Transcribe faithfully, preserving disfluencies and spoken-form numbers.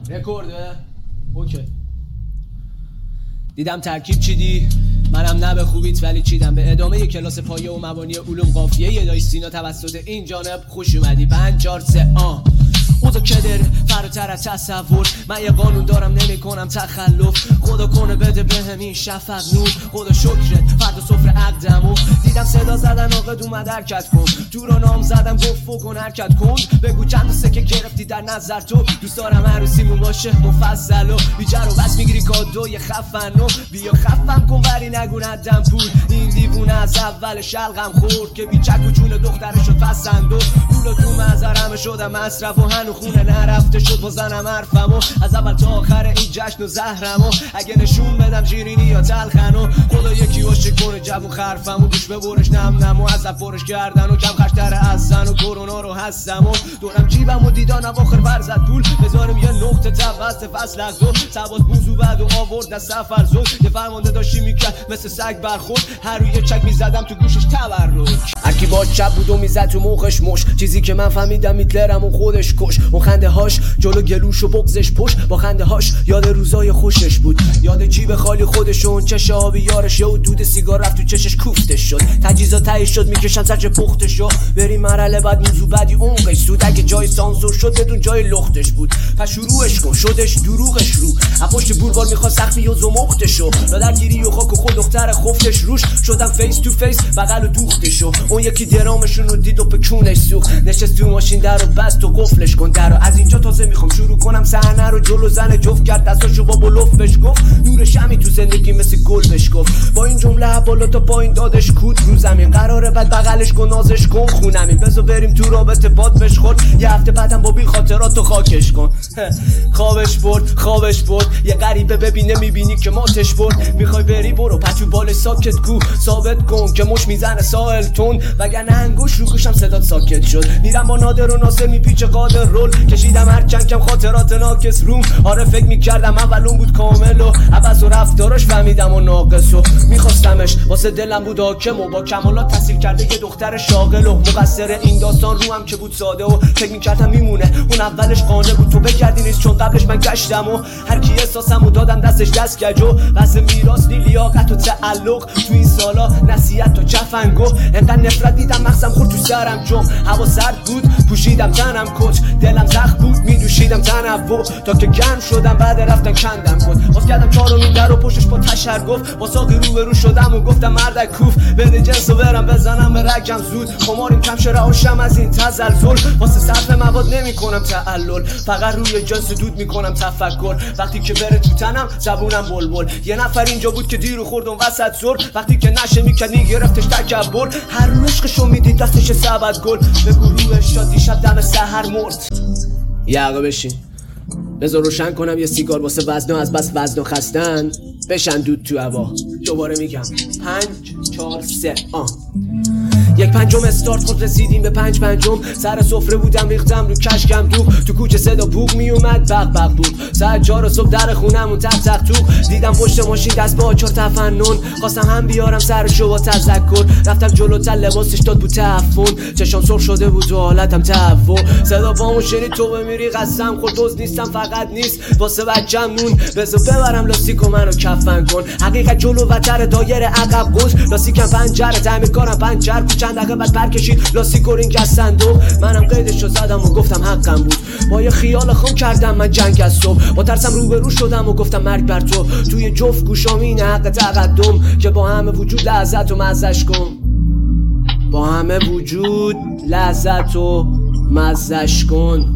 رکورده؟ اوکی. دیدم ترکیب چیدی، منم نه به خوبیت ولی چیدم. به ادامه کلاس پایه و مبانی علوم قافیه یه دایش سینا توسط این جانب خوش اومدی. پنج چهار سه آه اوضاع که داره فراتر از تصور. من یه قانون دارم نمی کنم تخلف. خدا کنه بده بهم این شفق نور. خدا شکرت فردا سفره عقدمو. دیدم صدا زدن آقد اومد حرکت کن. دورا نام زدم گفت فکن حرکت کن. بگو چند سکه گرفتی در نظر تو. دوست دارم عروسیمون باشه مفصل و بیجر و بس میگیری کادوی خفن و بیا خفم کن ولی نگو ندم پول. این دیوونه از اول شلقم خورد که بیچک و جون دختره شد پسند و پول تو مزرمه شدم مصرف و هنو خونه نرفته شد بازنم حرفم و از اول تا آخر این جشن و زهرم و اگه نشون بدم شیرینی یا تلخن و خدا یکی عاشق کنه جوون خرفم و گوش ببرش نم نم و از برش کردن و کم خشتره از زن و کرونا رو هستم و دورم جیبم و دیدانم آخر برزد پول بذارم یه نقطه توسط فصل از دو سبات موضوع بعد و آورد از سفر زود یه فرمانده داشتی میکرد مثل سگ برخورد هر روی چک میزدم تو گوشش تبرک هرکی با چپ بود و میزد تو موقش مش چیزی که من فهمیدم هیتلرم و خودش کش اون خنده هاش جلو گلوش و بغزش پشت با خنده هاش یاد روزای خوشش بود یاد جیب خالی خودش و اون چش آبی یارش و دود سیگار رفت تو چشش کوفتش شد تجهیزات تهیه شد میکشن سرچه پختش و بریم مرحله بعد موضوع بعدی عمقش سود اگه جای سانسور شد بدون جای لختش بود پس شروعش کن شدش دروغش رو از پشت بولوار میخواست سخفی و زمختشو لادرگیری و خاک و خود دختر خفتش روش شدم فیس تو فیس بغل و دوختشو اون یکی درامشون رو دید و پکونش سوخت نشست تو ماشین در رو بست و قفلش کن در رو از اینجا تازه میخوام شروع کنم صحنه رو جلو زن جفت کرد دستاشو با بلوف بهش گفت نور شمی تو زندگی مثل گل بهش گفت با این جمله بالا تا پایین دادش کود رو زمین قراره بعد بغلش کن نازش کن خونمین بذار بریم تو رابطه باد بهش خورد یه هفته بعدم با بیل خاطراتو خاکش کن خوابش برد خوابش برد یه غریبه ببینه میبینی که ماتش برد میخوای بری برو پچو بال ساکت گو ثابت کن که مش میزنه ساحل تون وگرنه انگوش رو گوشم صدات ساکت شد میرم با نادر و ناصر میپیچه قادر رول کشیدم هر چند کم خاطرات ناکس روم آره فکر میکردم اولون بود کامل و عوض و رفتارش فهمیدم و ناقص و میخواستمش واسه دلم بود حاکم و با کمالات تحصیل کرده یه دختر شاغل و مقصر این داستان رو هم که بود ساده و فکر میکردم میمونه اون اولش قانه بود تو بگردی نیست چون قبلش من گشتم و هر کی احساسمو دادم دستش دست گجو واسه میراث نی لیاقت و تعلق تو این سالا نصیحت و جفنگو انقدر نفرت دیدم مغزم خورد تو سرم جم هوا سرد بود پوشیدم تنم کچ دلم زخم بود میدوشیدم تنوع تا که گرم شدم بعد رفتن کندم کن باز کردم چارو در و پشتش با تشر گفت با ساقی رو به رو شدم و گفتم مردک کوف بده جنس و برم بزنم به رگم زود خماریم کم شه رهاشم از این تزلزل واسه صرف مواد نمی کنم تعلل فقط روی جنس دود میکنم تفکر وقتی که بره تو تنم زبونم بلبل یه نفر اینجا بود که دیرو خوردم وسط زور وقتی که نشه میکرد میگرفتش تکبر هر رو عشقشو میدید دستش سبد گل بگو روش شاد دیشب دم سحر مرد یقه بشین بذار روشن کنم یه سیگار واسه وزنا از بس وزنا خستن بشن دود تو هوا دوباره میگم پنج چهار سه آه یک پنجم استارت خود رسیدیم به پنج پنجم سر سفره بودم ریختم رو کشکم دوغ تو کوچه صدا بوق میومد بق بق بود ساعت چهار صبح در خونمون تق تق تو دیدم پشت ماشین دست با آچار تفنن خواستم هم بیارم سرشو با تذکر رفتم جلوتر لباسش داد بود تعفن چشام سرخ شده بود و حالتم تهوع صدا پامو شنید تو بمیری قسم خود دوز نیستم فقط نیست واسه بچم نون بذار ببرم لاستیکو منو کفن کن حقیقت جلو وتر دایره عقب قوس لاستیکم پنجره تعمیرکارم پنجر چند دقیقه بعد پر کشید لاستیک و رینگ از صندوق منم قیدشو زدم و گفتم حقم بود با یه خیال خام کردم من جنگ از صبح با ترسم روبرو شدم و گفتم مرگ بر تو توی جفت گوشام این حق تقدم که با همه وجود لذت و مزش کن با همه وجود لذت و مزش کن